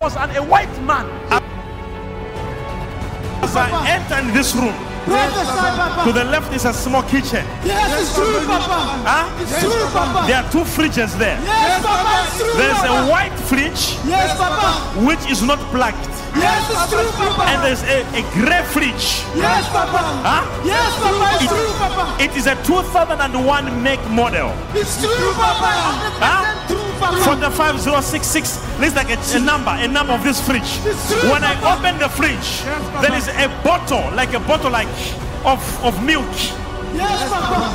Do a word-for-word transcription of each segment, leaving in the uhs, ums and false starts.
was an, a white man. As I enter in this room, Yes, to the left is a small kitchen. yes, it's true, Papa. Huh? It's true, Papa. There are two fridges there. Yes, Papa. It's true, There's Papa. a white fridge Yes, Papa. which is not plugged, Yes, it's true, Papa. and there's a, a gray fridge. Yes, Papa. Huh? Yes, Papa. It's true, Papa. It is a two thousand one make model. It's true, Papa. Huh? True, Papa. forty-five zero six six. Looks like a, a number, a number of this fridge. It's true, When I Papa. open the fridge, there is a bottle, like a bottle like of, of milk. Yes, Papa.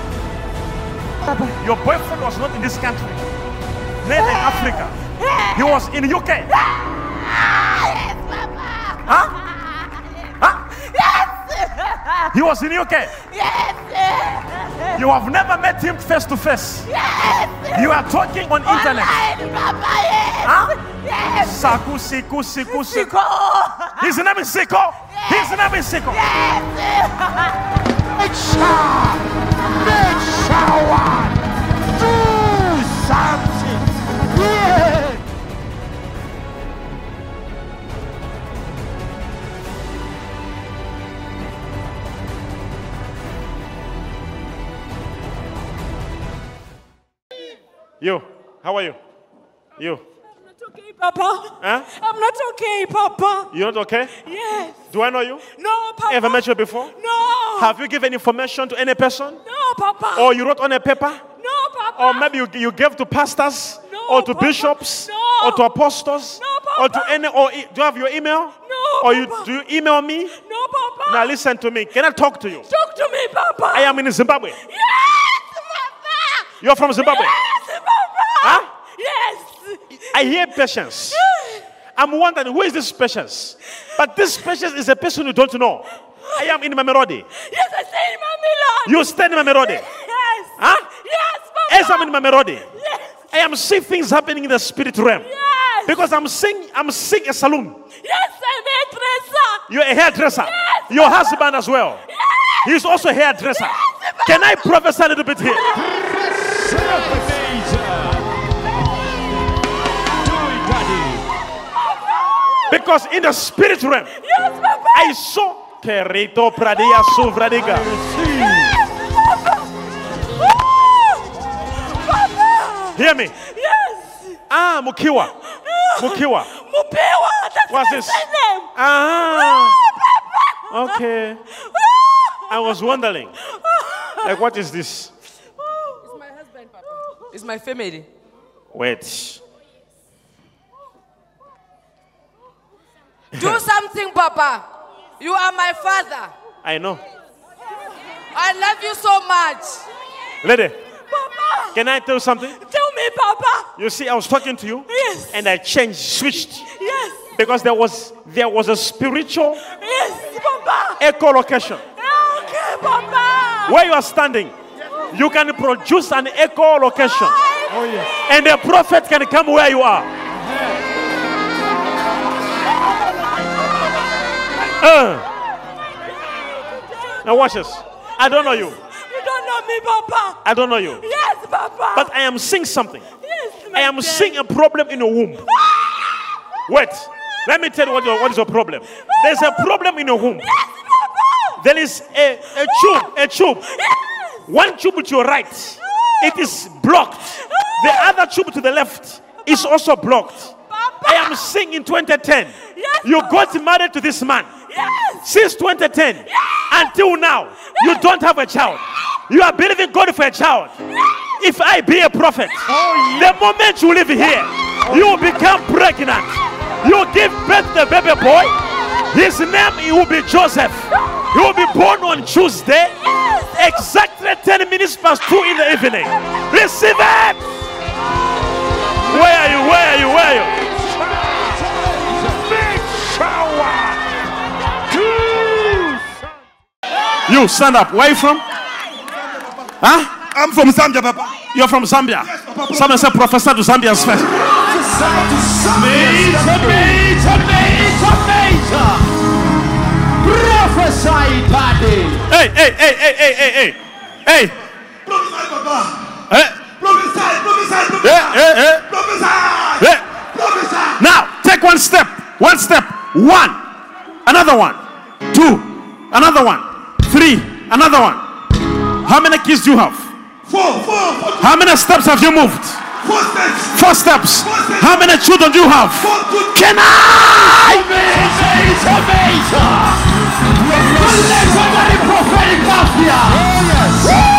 Your boyfriend was not in this country, neither in Africa. He was in U K. Yes, Papa. Huh? Huh? Yes. He was in U K. Yes. You have never met him face to face. Yes. You are talking on internet. Online, Papa. Yes. Huh? Yes. Saku, Siku, Siku, Siku. Siko. His name is Siko. His name is Siko. Yes. Make shower. Make shower. Do something. Yeah. You, how are you? You. I'm not okay, Papa. Huh? I'm not okay, Papa. You're not okay? Yes. Do I know you? No, Papa. Ever met you before? No. Have you given information to any person? No, Papa. Or you wrote on a paper? No, Papa. Or maybe you, you gave to pastors? No, or to Papa. bishops? No. Or to apostles? No, Papa. Or to any, or e- do you have your email? No, Or you, Papa. do you email me? No, Papa. Now listen to me. Can I talk to you? Talk to me, Papa. I am in Zimbabwe. Yes, Papa. You're from Zimbabwe? Yes, Papa. Huh? Yes. I hear patience. I'm wondering, who is this patience? But this patience is a person you don't know. I am in Mamelodi. Yes, I say in my Milan. You stand in Mamelodi. Yes. Huh? Yes, Papa. As I'm in Mamelodi, Yes. I am seeing things happening in the spirit realm. Yes. Because I'm seeing, I'm seeing a saloon. Yes, I'm a dresser. You're a hairdresser. Yes, Your husband as well. Yes. He's also a hairdresser. Yes, Can I prophesy a little bit here? Because in the spirit realm, Yes, Papa. I saw Kerito Pradia Suvradiga. Yes, Papa. Oh, Papa. Hear me. Yes. Ah, Mukiwa. Mukiwa. Mupewa. That's What's my this? name. Ah. Oh, Papa. Okay. Oh. I was wondering, like, what is this? It's my husband, Papa. It's my family. Wait. Do something, Papa. You are my father. I know. I love you so much. Lady, Papa. can I tell you something? Tell me, Papa. You see, I was talking to you, Yes. and I changed, switched, Yes. because there was there was a spiritual Yes, Papa. echolocation. Okay, Papa. Where you are standing, you can produce an echolocation, Oh, yes. and the prophet can come where you are. Uh. Now watch this. I don't know you. You don't know me, Papa. I don't know you. Yes, Papa. But I am seeing something. yes, I am my seeing a problem in your womb. Wait. Let me tell you what, your, what is your problem. There's a problem in your womb. Yes, Papa. There is a, a tube. A tube. Yes. One tube to your right. It is blocked. The other tube to the left is also blocked. Papa. I am seeing in twenty ten. Yes, You Papa. got married to this man. Yes. Since twenty ten until now, you don't have a child. You are believing God for a child. If I be a prophet, the moment you live here, you will become pregnant. You give birth to the baby boy. His name he will be Joseph. He will be born on Tuesday, exactly ten minutes past two in the evening. Receive it. Where are you? Where are you? Where are you? You stand up. Where are you from? Huh? I'm from Zambia, Papa. You're from Zambia. Yes, Papa. Someone said professor to Zambians first. Major, major, major, major. Prophesy, Daddy. Hey, hey, hey, hey, hey, hey, hey. Hey. Prophesy, Papa. Hey. Prophesy, prophesy, prophesy. Hey, hey, hey. Prophesy. Hey. Prophesy. Now, take one one step. One step. One. Another one. Two. Another one. Three. Another one. How many keys do you have? Four, four, four, How many steps have you moved? four steps. Four steps. How many children do you have? Four good. Can I? Major, major. The legendary prophetic mafia. Oh, yes.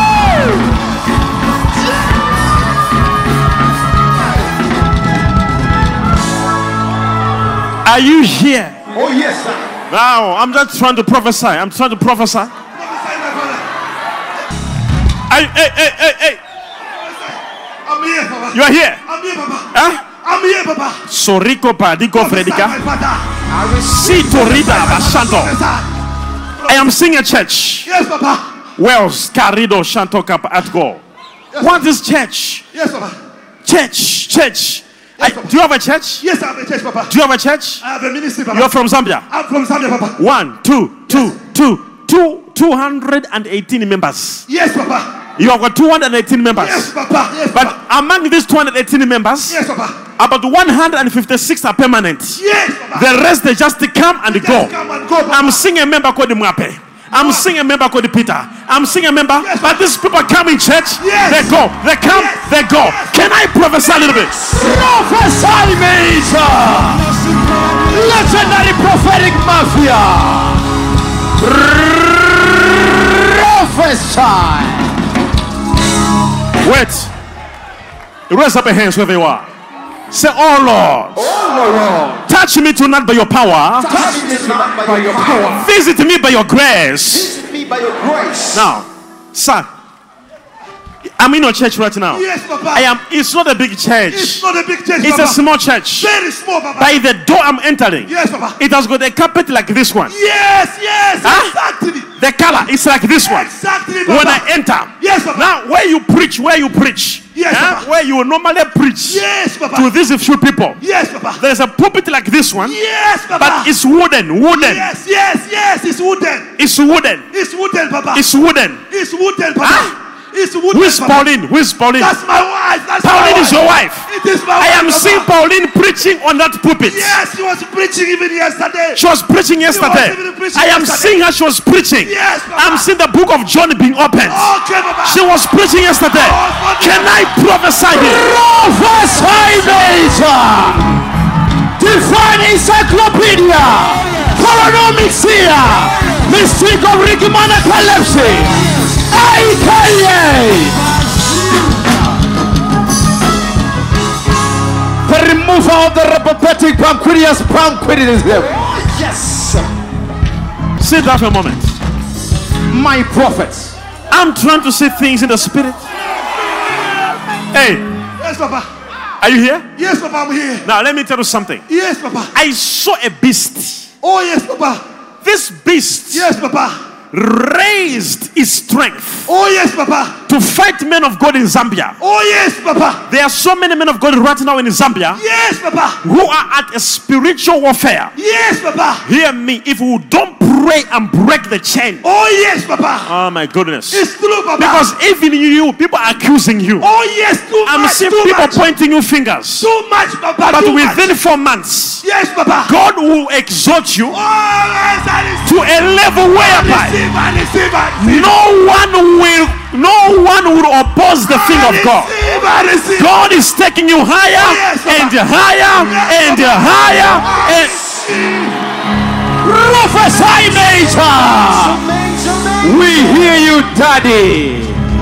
Are you here? Oh, yes, sir. Now, I'm just trying to prophesy. I'm trying to prophesy. Prophesy, my father. Hey, hey, hey, hey, hey. I'm here, Papa. You are here. I'm here, Papa. Huh? I'm here, Papa. Soriko Padiko Prophesy, Fredica. my father. Sito Rida Bashanto. Prophesy. I am seeing a church. Yes, Papa. Wells Carido Shanto Cap at Go. What is church? Yes, Papa. Church. Church. I, Yes, Papa. do you have a church? Yes, I have a church, Papa. Do you have a church? I have a ministry, Papa. You're from Zambia. I'm from Zambia, Papa. One, two, two, two, two, two hundred eighteen members. Yes, Papa. You have got two hundred eighteen members. Yes, Papa. Yes, But Papa. among these two hundred eighteen members, Yes, Papa. about one hundred fifty-six are permanent. Yes, Papa. The rest they just come and Just go. come and go, Papa. I'm seeing a member called Mwape. I'm seeing a member called Peter. I'm seeing a member, Yes, but these people come in church. Yes. They go. They come. Yes. They go. Yes. Can I prophesy a little bit? Prophesy, major. Legendary prophetic mafia. Prophesy. Wait. Raise up your hands wherever you are. Say, oh Lord, Oh, Lord. touch me tonight by your power. Touch me tonight by your power. Visit me by your grace. Visit me by your grace. Now, son, I'm in your church right now. Yes, Papa. I am. It's not a big church. It's not a big church, It's Papa. a small church. Very small, Papa. By the door I'm entering, Yes, Papa. it has got a carpet like this one. Yes, yes, Huh? exactly. The color is like this one. Exactly, Papa. When I enter, Yes, Papa. now where you preach, where you preach, Yes, huh? Papa. where you normally preach Yes, Papa. to these few people, Yes, Papa. there's a pulpit like this one, Yes, Papa. but it's wooden, wooden. Yes, yes, yes. It's wooden. It's wooden. It's wooden, Papa. It's wooden. It's wooden, Papa. Huh? It's wooden. Who is Papa. Pauline? Who is Pauline? That's my wife. That's Pauline my is your wife. It is my I wife. am Papa. seeing Pauline preaching on that pulpit. Yes, she was preaching even yesterday. She was preaching yesterday. even preaching I am yesterday. seeing her. She was preaching. Yes, Papa. I'm seeing the book of John being opened. Okay, Papa. She was preaching yesterday. Oh, Can I prophesy here? Prophesy, major. Divine encyclopedia. Paranomics here. Mystic of Rigman epilepsy. A K A. The removal of the reprobatic pancreas pancreatism. Yes. Sit down for a moment. My prophets. I'm trying to see things in the spirit. Hey, Yes, Papa. are you here? Yes, Papa. I'm here. Now let me tell you something. Yes, Papa. I saw a beast. Oh, yes, Papa. This beast Yes, Papa. raised its strength Oh, yes, Papa. to fight men of God in Zambia. Oh, yes, Papa. There are so many men of God right now in Zambia Yes, Papa. who are at a spiritual warfare. Yes, Papa. Hear me. If we don't pray and break the chain, Oh, yes, Papa. oh my goodness. It's true, Papa. Because even you, people are accusing you. Oh, yes, too I'm much. seeing Too people much. pointing you fingers. Too much, Papa. But too within much. four months, Yes, Papa. God will exalt you Oh, yes, I receive. to a level I whereby receive. I receive. I receive. no one will, no one will oppose the thing of God. I receive. I receive. God is taking you higher Oh, yes, Papa. and higher Yes, and Papa. higher. And Prophesy, major. We hear you, Daddy.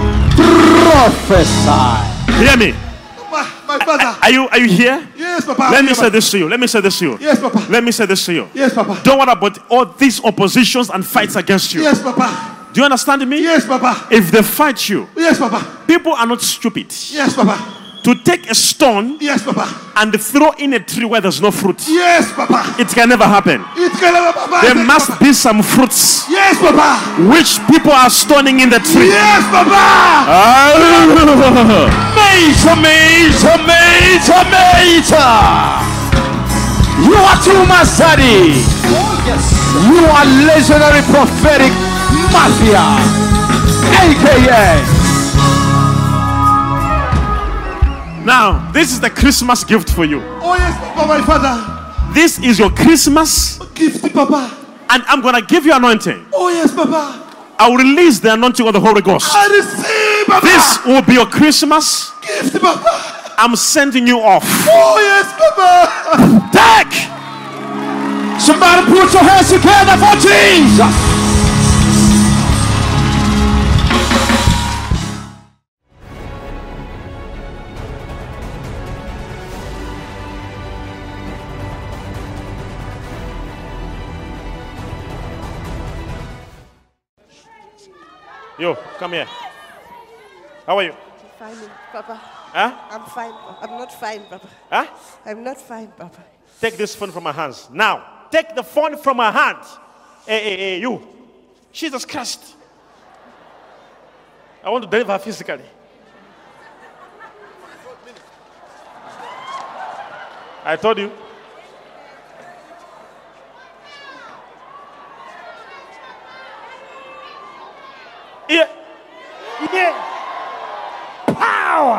Prophesy. hear me. My, my father. Are you are you here? Yes, Papa. Let me Yes, say this to you. Let me say this to you. Yes, Papa. Let me say this to you. Yes, Papa. Don't worry about all these oppositions and fights against you. Yes, Papa. Do you understand me? Yes, Papa. If they fight you, Yes, Papa. people are not stupid. Yes, Papa. To take a stone Yes, Papa. and throw in a tree where there's no fruit, Yes, Papa. it can never happen. It can never, Papa. There Yes, must Papa. be some fruits Yes, Papa. which people are stoning in the tree. Yes, Papa. Ah. Major, major, major, major. You are too much, Daddy. You are legendary prophetic mafia, A K A. Now, this is the Christmas gift for you. Oh, yes, Papa, my father. This is your Christmas. Gift, Papa. And I'm going to give you anointing. Oh, yes, Papa. I will release the anointing of the Holy Ghost. I receive, Papa. This will be your Christmas. Gift, Papa. I'm sending you off. Oh, yes, Papa. Take. Somebody put your hands together for Jesus. Yo, come here. How are you? Fine, Papa. Huh? I'm fine. I'm not fine, Papa. Huh? I'm not fine, Papa. Take this phone from my hands. Now, take the phone from my hand. Hey, hey, hey, you. Jesus Christ. I want to deliver her physically. I told you. Yeah. Yeah. Power.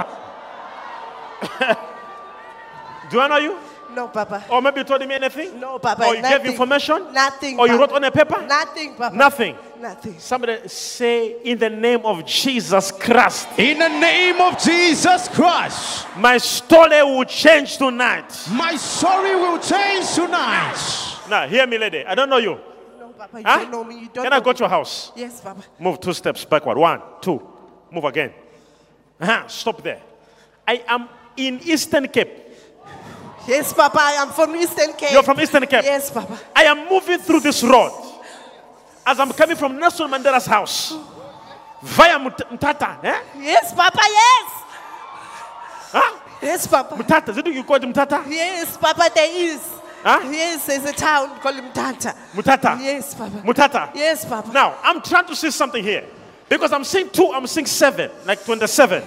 Do I know you? No, Papa. Or maybe you told me anything? No, Papa. Or you nothing. gave information? Nothing. Or you Papa. wrote on a paper? Nothing, Papa. Nothing. Nothing. Somebody say, in the name of Jesus Christ, In the name of Jesus Christ, my story will change tonight. my story will change tonight. Now, hear me, lady. I don't know you. No, Papa. You Huh? don't know me. You don't Can know I go me. to your house? Yes, Papa. Move two steps backward. One, two. Move again. Uh-huh. Stop there. I am in Eastern Cape. Yes, Papa. I am from Eastern Cape. You're from Eastern Cape? Yes, Papa. I am moving through this road as I'm coming from Nelson Mandela's house via Mut- Mtata. Eh? Yes, Papa. Yes. Huh? Yes, Papa. Mtata. Is it you call it Mtata? Yes, Papa. There is. Huh? Yes, there's a town called Mtata. Mutata. Yes, Papa. Mutata. Yes, Papa. Now, I'm trying to see something here. Because I'm seeing two, I'm seeing seven, like twenty-seven.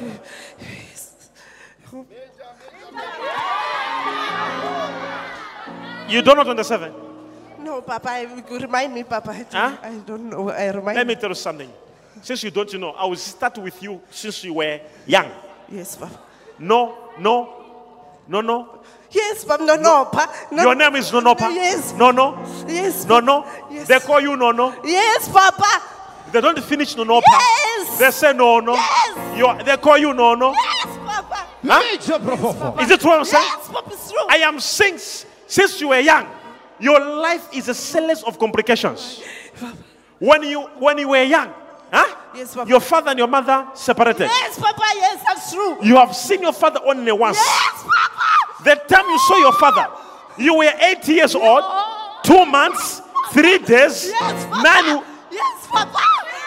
You don't know twenty-seven? No, Papa. I, you remind me, Papa. I don't, Huh? I don't know. I remind Let me. me tell you something. Since you don't know, I will start with you since you were young. Yes, Papa. No, no, no, no. Yes, Papa. No, no, Papa. No, Your name is Nono, Pa? Yes. No, no. Yes. No, no. Yes. They call you No, no. Yes, Papa. They don't finish No, no, Pa. Yes. They say No, no. Yes. You are, they call you No, no. Yes, Papa. Major prophet. Is it true what I'm saying? Yes, Papa. It's true. I am saying, since you were young, your life is a series of complications. When you when you were young, huh? Yes, Papa. Your father and your mother separated. Yes, Papa. Yes, that's true. You have seen your father only once. Yes, Papa. The time you saw your father, you were eight years old, two months, three days, Yes, Papa. nine. Yes, Papa.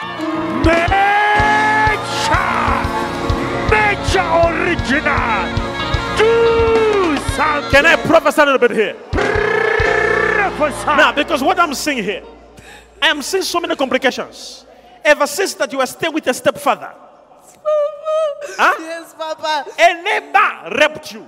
Nature original. Do something. Can I prophesy a little bit here? Now, because what I'm seeing here, I am seeing so many complications. Ever since that you were staying with a stepfather, huh? Yes, Papa. A neighbor raped you.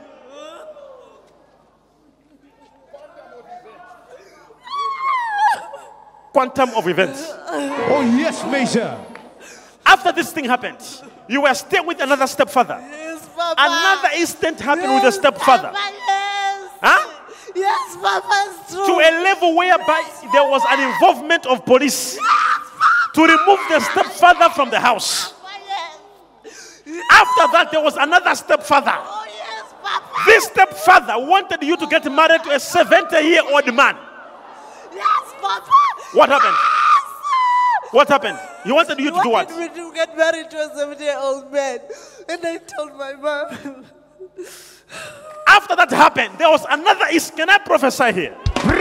Quantum of events. Oh, yes, Major. After this thing happened, you were staying with another stepfather. Yes, Papa. Another incident happened yes, with the stepfather. Papa, yes. Huh? Yes, Papa. It's true. To a level whereby there was an involvement of police to remove the stepfather from the house. Papa, yes. After that, there was another stepfather. Oh, yes, Papa. This stepfather wanted you to get married to a seventy-year-old man. Yes, Papa. What happened? Yes. What happened? He wanted you to do what? He wanted me to get married to a seventy-year-old man. And I told my mom. After that happened, there was another. Is can I prophesy here?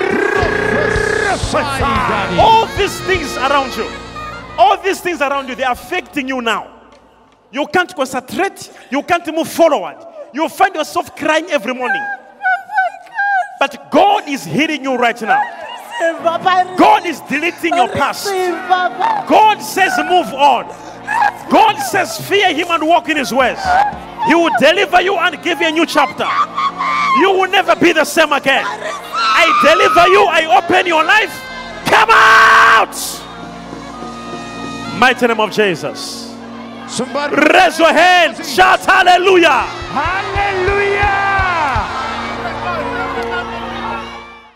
All these things around you, all these things around you, they are affecting you now. You can't concentrate. You can't move forward. You find yourself crying every morning. But God is healing you right now. God is deleting your past. God says move on. God says fear him and walk in his ways. He will deliver you and give you a new chapter. You will never be the same again. I deliver you. I open your life. Come out. Mighty name of Jesus. Somebody Raise your hands. Shout hallelujah. hallelujah.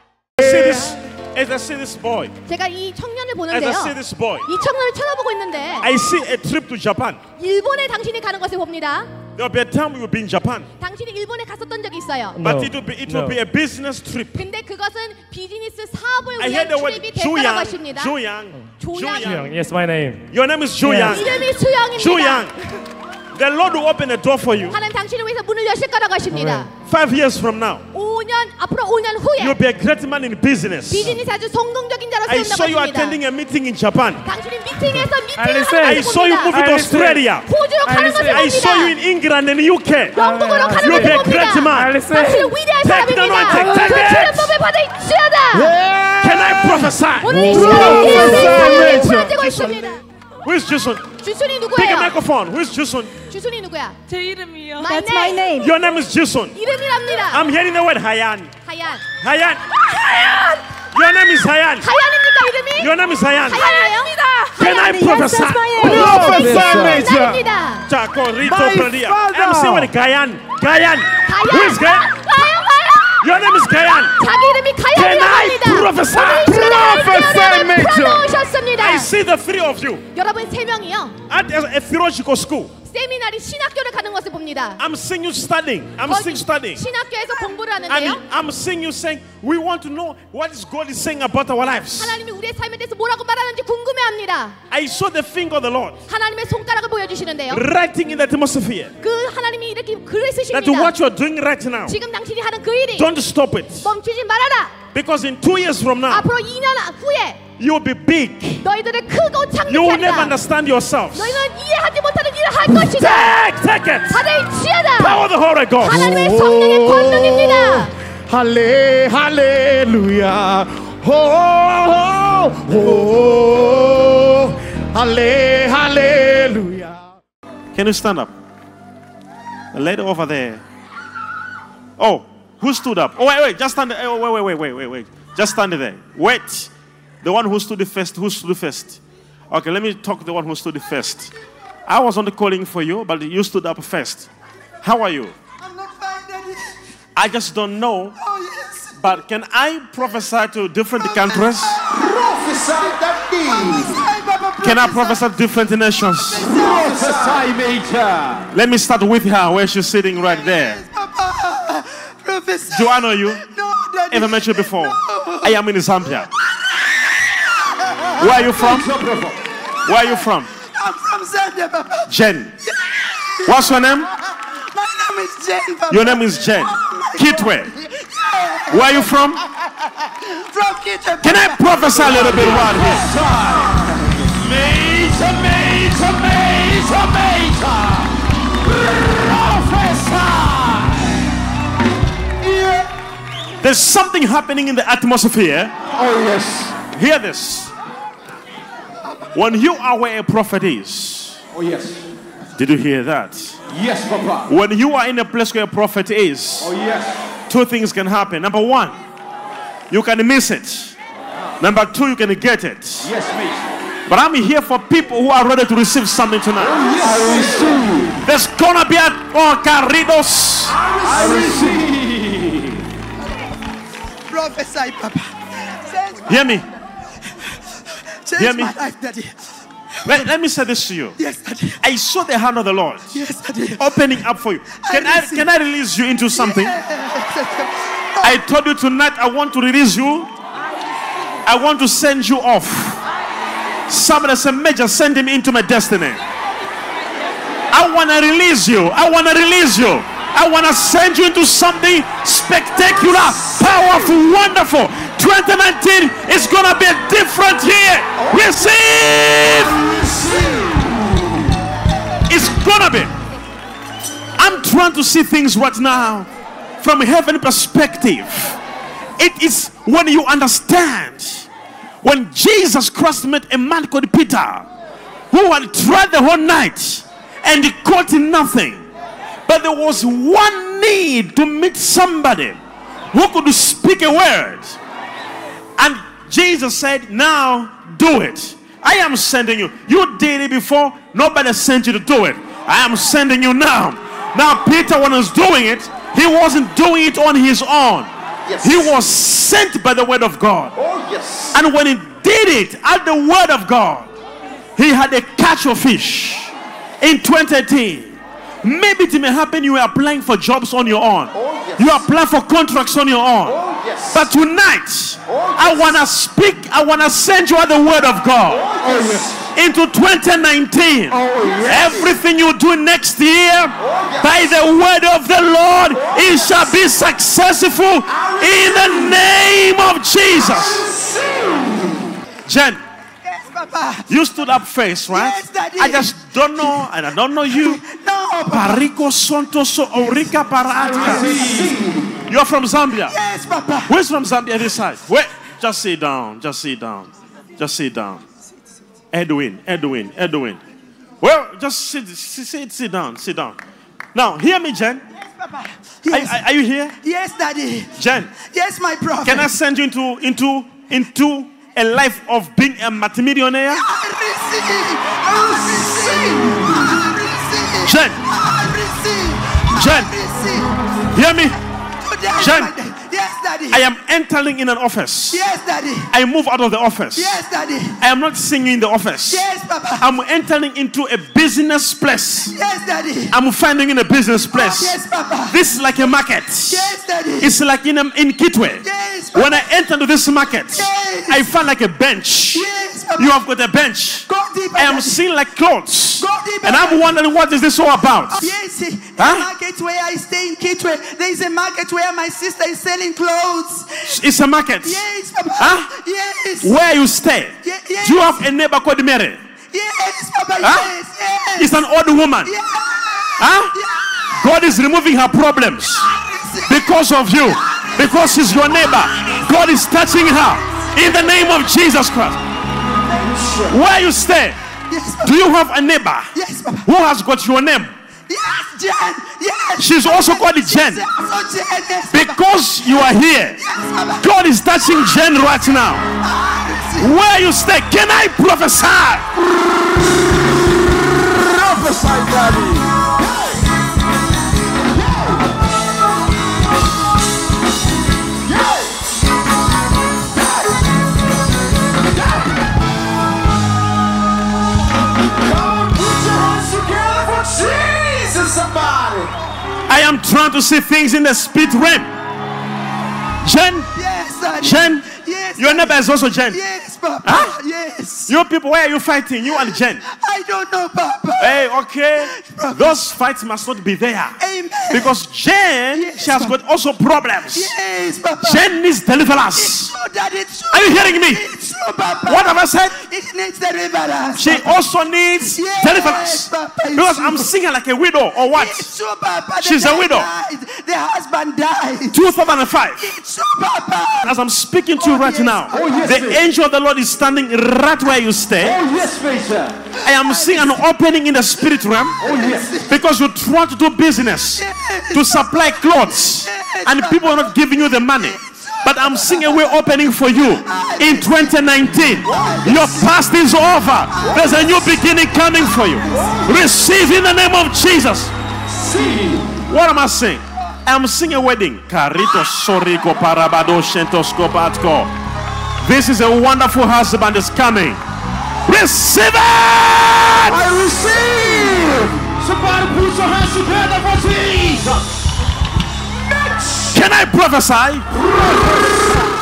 As I see this boy, 제가 이 청년을 as I 보는데요. see this boy, 이 청년을 쳐다보고 있는데 I see a trip to Japan. 일본에 당신이 가는 것을 봅니다. There will be a time we will be in Japan, 당신이 일본에 갔었던 적이 있어요. but No, it will be it no. will be a business trip. 근데 그것은 비즈니스 사업을 I 위한 heard the word 출입이 될 거라고 Juyang. 하십니다. Juyang. 조양. Juyang. Yes, my name. Your name is Juyang. 이름이 수영입니다. Juyang. The Lord will open the door for you. 하나님 당신을 위해서 문을 여실 거라고 하십니다. Five years from now, 오 년 앞으로 오 년 후에 you'll be a great man in business. 비즈니스 아주 성공적인 자로 I 세운다고 saw you 하십니다. attending a meeting in Japan. 당신이 미팅에서 미팅을 Alice, 하는 I 것을 saw you 봅니다. moving to Alice. Australia. 호주로 가는 Alice. 것을 I saw you 봅니다. in England and U K. 영국으로 가는 You'll be 것을 a great 봅니다. man. Alice. 당신은 위대한 Take the 사람입니다. anointing, take 그 it. 출연법을 받으시다. Can I prophesy? 오늘 이 시간에 이름이 사랑이 부러지고 있습니다. Who is Jusun? 주순이 Pick a 누구예요? microphone. Who is Jusun? 주순이 누구야? 제 이름이요. My name. Your name is Jusun. 이름이랍니다. I'm hearing the word Hayan. 하얀. Hayan. Your name is Hayan. 하얀입니까 이름이? Your name is Hayan. 하얀입니다. Can I prophesy? Prophesy. 나입니다. Jaco, Rito, My Pradia. father. I'm saying what Gayan. Gayan. Who is Gayan? 가요 가요. Your name is Gayan. 자기 이름이 Can I 가야입니다. prophesy? Prophesy, Major. 풀어놓으셨습니다. I see the three of you 여러분 세 명이요. at a, a theological school. 세미나리 신학교를 가는 것을 봅니다. I'm seeing you studying. I'm 거기 seeing studying. 신학교에서 공부를 And 하는데요. I'm seeing you saying, we want to know what is God is saying about our lives. 하나님이 우리의 삶에 대해서 뭐라고 말하는지 궁금해합니다. I saw the finger of the Lord 하나님의 손가락을 보여주시는데요. writing in the atmosphere 그 하나님이 이렇게 글을 that 쓰십니다. what you're doing right now, 지금 당신이 하는 그 일이 don't stop it. 멈추지 말아라. Because in two years from now, 앞으로 이 년 후에 you'll be big. 너희들을 크고 You will never 창조한다. understand yourselves. 너희는 이해하지 못하는 일을 할 것이다. Take, take it. 받아치하다. Power of the Holy Ghost. 하나님의 성령의 권능입니다. Halle, hallelujah. Oh, oh, oh. Halle, hallelujah. Can you stand up? The lady over there. Oh, who stood up? Oh, wait, wait, just stand there. Oh, wait, wait, wait, wait, wait, wait. Just stand there. Wait. The one who stood the first. Who stood first? Okay, let me talk to the one who stood the first. I was only calling for you, but you stood up first. How are you? I'm not fine, Daddy. I just don't know. Oh, yes. But can I prophesy to different countries? Prophesy that deed. Prophesy, Papa, Can I prophesy. prophesy to different nations? Prophesy, Major. Let me start with her where she's sitting right there. Papa, prophesy. Do I know you? No, Daddy. Ever met you before? No. I am in Zambia. Where are you from? Where are you from? I'm from Zambia, Papa. Jen. What's your name? My name is Jane, Papa. Your name is Jen. Kitwe. Where are you from? From Kitchen. Can I prophesy a little bit right here? Major, major, major, major. Prophesy. There's something happening in the atmosphere. Oh, yes. Hear this. When you are where a prophet is, Oh, yes. did you hear that? Yes, Papa. When you are in a place where a prophet is, Oh, yes. two things can happen. Number one, you can miss it. Number two, you can get it. Yes, Major. But I'm here for people who are ready to receive something tonight. I receive. There's gonna be a oh, carridos. I receive. Prophesy, Papa. Change my, Hear me. change Hear me. my life, Daddy. Let, let me say this to you. Yes, Daddy. I saw the hand of the Lord Yes, Daddy. opening up for you. Can I receive. can I release you into something? I told you tonight I want to release you. I want to send you off. Somebody said, Major, send him into my destiny. I want to release you. I want to release you. I want to send you into something spectacular, powerful, wonderful. twenty nineteen is going to be a different year. Receive. It's going to be. I'm trying to see things right now from a heaven perspective. It is when you understand. When Jesus Christ met a man called Peter, who had tried the whole night and he caught nothing. But there was one need to meet somebody who could speak a word. And Jesus said, now do it. I am sending you. You did it before. Nobody sent you to do it. I am sending you now. Now Peter, when he was doing it, he wasn't doing it on his own. Yes. He was sent by the word of God. Oh, yes. And when he did it at the word of God, he had a catch of fish in twenty eighteen. Maybe it may happen you are applying for jobs on your own. Oh, yes. You apply for contracts on your own. Oh, yes. But tonight, Oh, I yes. want to speak, I want to send you out the word of God Oh, yes. into twenty nineteen. Oh, yes. Everything you do next year, yes. by the word of the Lord, it shall be successful in the name of Jesus. Jen, Yes, Papa. you stood up first, right? Yes, Daddy. I just don't know, and I don't know you. No, Papa. Pariko Sontoso Orika Paratka. You're from Zambia. Yes, Papa. Where's from Zambia this side? Wait, just sit down, just sit down, just sit down. Edwin, Edwin, Edwin. Well, just sit, sit, sit, sit down, sit down. Now, hear me, Jen. Yes, Papa. Are, Yes. are- are you here? Yes, Daddy. Jen, Yes, my prophet. can I send you into into into a life of being a multimillionaire? I receive. I receive. I receive. Jen, I receive. Jen. I receive. hear me? Today, Jen. my day. Yes, Daddy. I am entering in an office. Yes, Daddy. I move out of the office. Yes, Daddy. I am not singing in the office. Yes, Papa. I'm entering into a business place. Yes, Daddy. I'm finding in a business place. Yes, Papa. This is like a market. Yes, Daddy. It's like in, a, in Kitwe. Yes, Papa. When I enter into this market, Yes. I find like a bench. Yes, Papa. You have got a bench. Go deeper, I am Daddy. seeing like clothes. Go deeper, And I'm Daddy. wondering what is this all about? Yes, in Huh? the market where I stay in Kitwe, there is a market where my sister is selling clothes. It's a market. Yes, Papa. Huh? Yes. Where you stay. Ye- yes. Do you have a neighbor called Mary? Yes, Papa. Huh? Yes, yes. It's an old woman. Yeah. Huh? Yeah. God is removing her problems because of you, because she's your neighbor. God is touching her in the name of Jesus Christ. Where you stay, Yes, Papa. do you have a neighbor Yes, Papa. who has got your name? Yes, Jen. Yes. She's also called Jen. She's also Jen. Yes, Papa. Because you are here, Yes, Papa. God is touching Jen right now. Where you stay, can I prophesy? Prophesy, Daddy. Come put your hands together for Jesus, somebody. I am trying to see things in the spirit realm. Jen, Yes, Daddy. Jen, Yes. your neighbor is also Jen. Yes, Papa. Huh? Yes. You people, where are you fighting? You and Jen. I don't know, Papa. Hey, okay. Those fights must not be there. Amen. Because Jen, Yes, she has Papa. got also problems. Yes, Papa. Jen needs It's deliverance. true, Daddy. It's true. Are you hearing me? It's true, Papa. What have I said? It needs deliverance. She also needs Yes, deliverance. Papa, it's Because true. I'm seeing her like a widow or what? It's true, Papa. The She's a guy widow. died. The husband died. two thousand five. It's true, Papa. As I'm speaking to you Oh, right yes. now, Oh, yes, the please. angel of the Lord is standing right where you stay. Oh, yes, Peter. I am seeing an opening in the spirit realm. Oh, yes. Because you try to do business to supply clothes and people are not giving you the money. But I'm seeing a way opening for you in twenty nineteen. Your past is over. There's a new beginning coming for you. Receive in the name of Jesus. See. What am I saying? I'm seeing a wedding. Karito soriko parabado shentoskopatko. This is a wonderful husband is coming. Receive it! I receive. Somebody put your hands together for Jesus. Can I prophesy?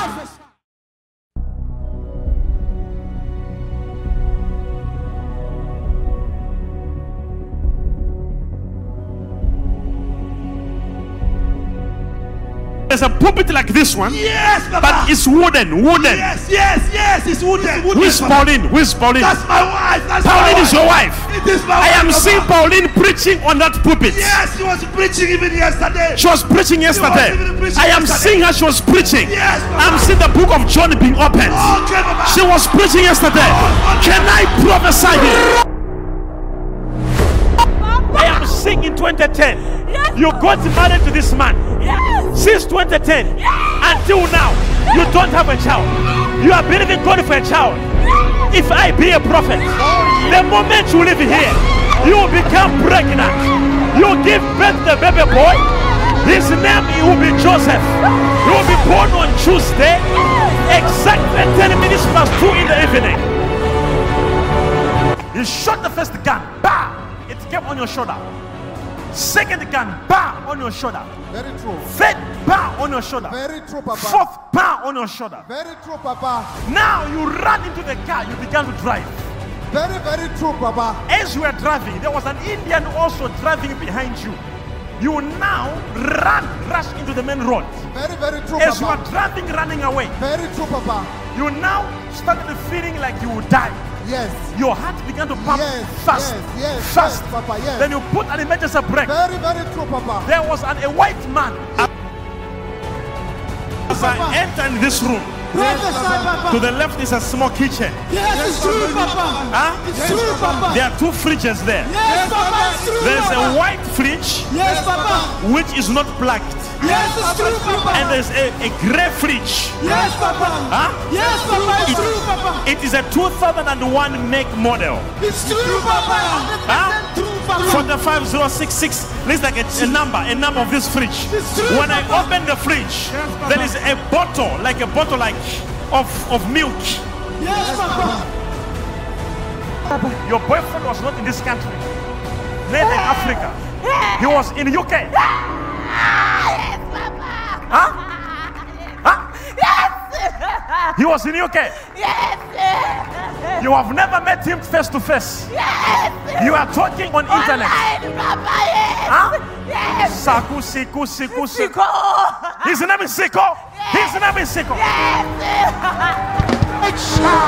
There's a pulpit like this one, Yes, Papa. but it's wooden, wooden. Yes, yes, yes. It's wooden. wooden Who's Papa. Pauline? Who's Pauline? That's my wife. That's Pauline my is your wife. It is my I wife. am Papa. seeing Pauline preaching on that pulpit. Yes, she was preaching even yesterday. She was preaching yesterday. even preaching I am yesterday. seeing her. She was preaching. Yes, Papa. I'm seeing the book of John being opened. Okay, Papa. She was preaching yesterday. Can I prophesy here? I am seeing in twenty ten. You got married to this man. Since twenty ten until now, you don't have a child. You are believing God for a child. If I be a prophet, the moment you live here, you will become pregnant. You give birth to the baby boy. His name will be Joseph. He will be born on Tuesday, exactly ten minutes on your shoulder. Second gun, bar on your shoulder. Very true. Third bar on your shoulder. Very true, Papa. Fourth bar on your shoulder. Very true, Papa. Now you run into the car, you began to drive. Very, very true, Papa. As you were driving, there was an Indian also driving behind you. You now run, rush into the main road. Very, very true, As you Papa. are driving, running away, Very true, Papa. you now started feeling like you would die. Yes. Your heart began to pump Yes, fast, yes, yes, fast. yes, Papa, yes. Then you put an emergency brake. Very, very true, Papa. There was an, a white man. As I enter in this room, to the left is a small kitchen. Yes, it's true, Papa. Huh? It's true, Papa. There are two fridges there. Yes, Papa, it's true, There's Papa. a white fridge Yes, Papa. which is not plugged, Yes, it's true, Papa. and there's a, a grey fridge. Yes, Papa. Huh? Yes, Papa, it's true, Papa. It is a two thousand one make model. It's true, Papa. Huh? True, Papa. forty-five zero six six. Looks like a, a number, a number of this fridge. It's true, When I Papa. open the fridge, there is a bottle, like a bottle like of, of milk. Yes, Papa. Your boyfriend was not in this country, neither in Africa. He was in U K. Yes, Papa. Huh? Huh? Yes. He was in U K. Yes. You have never met him face to face. Yes. You are talking on internet. Online, Papa. Yes. Huh? Yes. Saku, Siku, Siku, Siku. Siko. His name is Siko. His name is Siko. Yes.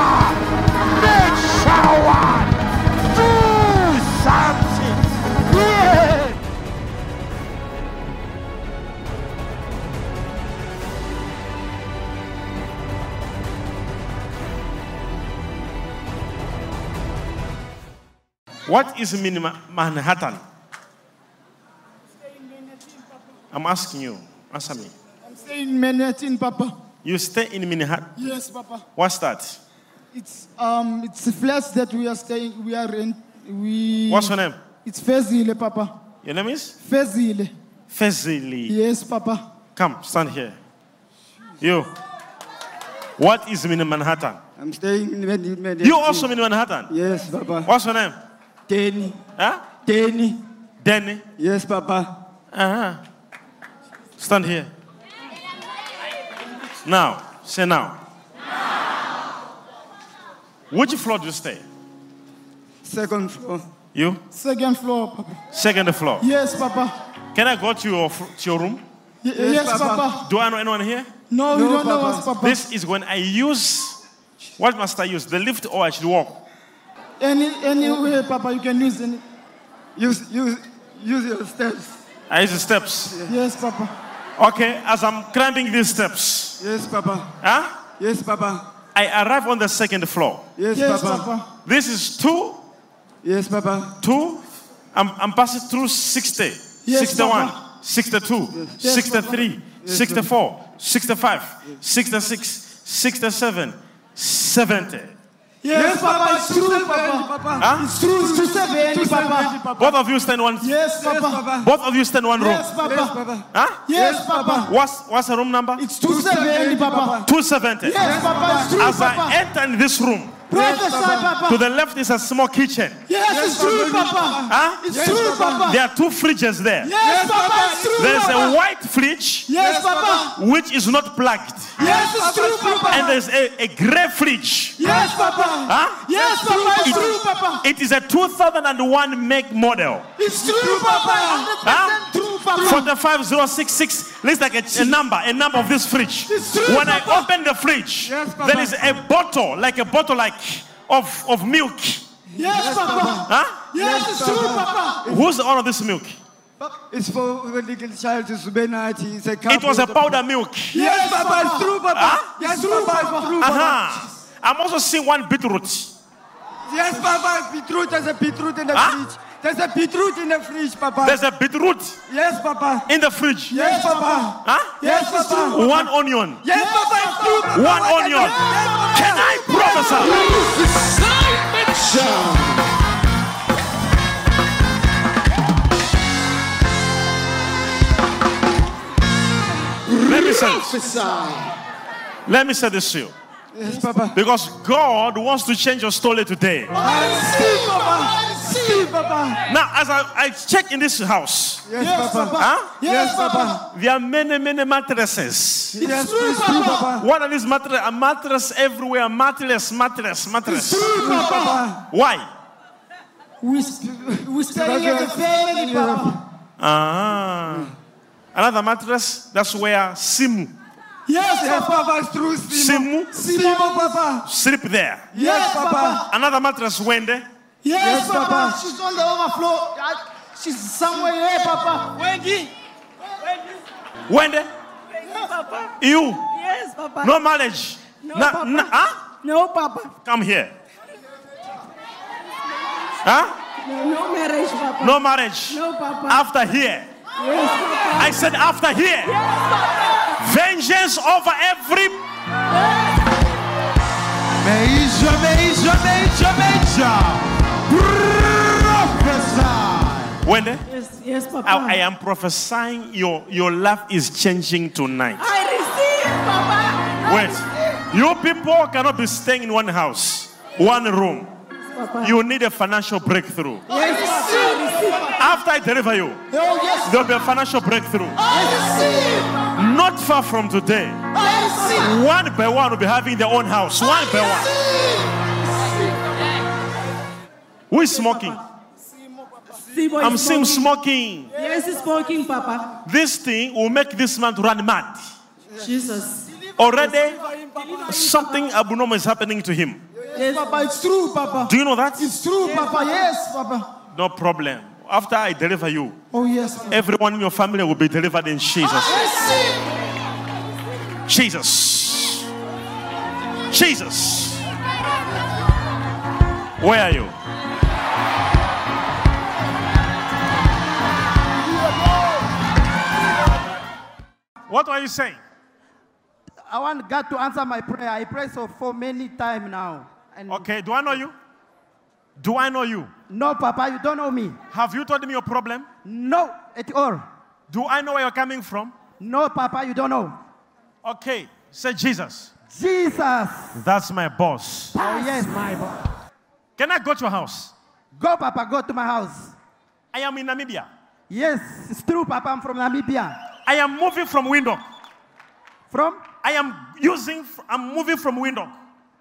What is Mini Manhattan? I'm asking you. Answer me. I'm saying Manhattan, Papa. You stay in Manhattan. Yes, Papa. What's that? It's um, it's a flat that we are staying. We are in. We. What's your name? It's Fezile, Papa. Your name is Fezile. Fezili. Yes, Papa. Come, stand here. You. What is Mini Manhattan? I'm staying in Manhattan. You also Mini Manhattan? Yes, Papa. What's your name? Danny. Huh? Danny. Danny. Yes, Papa. Uh-huh. Stand here. Now, say now. Which floor do you stay? Second floor. You? Second floor, Papa. Second floor. Yes, Papa. Can I go to your, to your room? Y- yes, Papa. Papa. Do I know anyone here? No, you No, don't know Papa. us, Papa. This is when I use, what must I use? The lift or I should walk? Any anyway, Papa, you can use any. Use, use, use your steps. I use the steps. Yes, Papa. Okay, as I'm climbing these steps, Yes, Papa. huh? Yes, Papa. I arrive on the second floor. Yes, Yes, Papa. Papa. This is two, Yes, Papa. two. I'm, I'm passing through sixty, Yes, sixty-one, Papa. sixty-two, Yes, sixty-three, sixty-four, sixty-five, sixty-six, sixty-seven, seventy. Yes, Papa. It's true, Papa. Huh? It's true. It's two seventy, Papa. Both of you stand one. Yes, Papa. Both of you stand one room. Yes, Papa. Yes, Papa. Huh? Yes, Papa. What's what's the room number? It's two seventy, Papa. two seventy. Yes, Papa. It's true, As I Papa. enter in this room, Prophesy, Papa. to the left is a small kitchen. Yes, it's true, Papa. Huh? It's true, Papa. There are two fridges there. Yes, Papa. It's true, There's Papa. a white fridge Yes, Papa. which is not plugged, Yes, it's true, Papa. and there's a, a grey fridge. Yes, Papa. Huh? Yes, Papa. It's true, Papa. It is a two thousand one make model. It's true, Papa. Huh? True, Papa. forty-five zero six six. Looks like a, a number, a number of this fridge. It's true, When I Papa. open the fridge, Yes, Papa. there is a bottle, like a bottle like of, of milk. Yes, Papa. Huh? Yes, it's true, Papa. Who's the owner of this milk? It's for the little child to Subenite. It's a It was a powder milk. Yes, Papa. It's true, Papa. Huh? Yes, Papa. It's true, Papa. Uh-huh. I'm also seeing one beetroot. Yes, Papa. Beetroot. There's a beetroot in the Huh? fridge. There's a beetroot in the fridge, Papa. There's a beetroot Yes, Papa. in the fridge. Yes, Papa. Huh? Yes, Papa. One onion. Yes, Papa. It's true, Papa. One onion. Can I prophesy? Let me say this. Let me say this to you. Yes, Papa. Because God wants to change your story today. I receive, Papa. receive, Papa. Now, as I, I check in this house, Yes, Yes, Papa. Papa. huh? Yes, Papa. There are many, many mattresses. Yes, true, it's true, Papa. Papa. What are these mattresses? A mattress everywhere. Mattress, mattress, mattress. True, Papa. Why? We, we stay in the family, Papa. Ah. Another mattress, that's where Simu. Yes, Yes, Papa. Papa, it's true. Simo. Simu Simo, Papa. sleep there. Yes, Papa. Another mattress, Wende. Yes, Yes, Papa. Papa. She's on the overflow. Uh, She's somewhere here, Papa. Wendy. Wende. Papa. You. Yes, Papa. No marriage. No, Na- Papa. na- huh? No, Papa. Come here. Huh? No, no marriage, Papa. No marriage. No, Papa. After here. Yes, Papa. I said after here. Vengeance over every. Major, major, major, major. Prophesy. Wende. Yes, yes, Papa. I, I am prophesying your, your life is changing tonight. I receive, Papa. I Wait. receive. You people cannot be staying in one house, one room. Papa. You need a financial breakthrough. Yes, Papa. I receive. After I deliver you, Oh, yes. there will be a financial breakthrough. I receive. Not far from today, I receive. one by one will be having their own house. One by one. Who is smoking? Sibo I'm is seeing smoking. smoking. Yes, he's smoking, Papa. This thing will make this man to run mad. Jesus. Already, something abnormal is happening to him. Yes, Papa. It's true, Papa. Do you know that? It's true, Papa. Yes, Papa. No problem. After I deliver you, Oh, yes, Papa. everyone in your family will be delivered in Jesus. Receive. Jesus. Jesus. Where are you? What are you saying? I want God to answer my prayer. I pray so for many times now. And Okay, do I know you? Do I know you? no, Papa, you don't know me. Have you told me your problem? No, at all. Do I know where you're coming from? No, Papa, you don't know. Okay, say Jesus. Jesus. That's my boss. Oh, yes. Can I go to your house? Go, Papa, go to my house. I am in Namibia. Yes, it's true, Papa. I'm from Namibia. I am moving from Windhoek. From? I am using, I'm moving from Windhoek.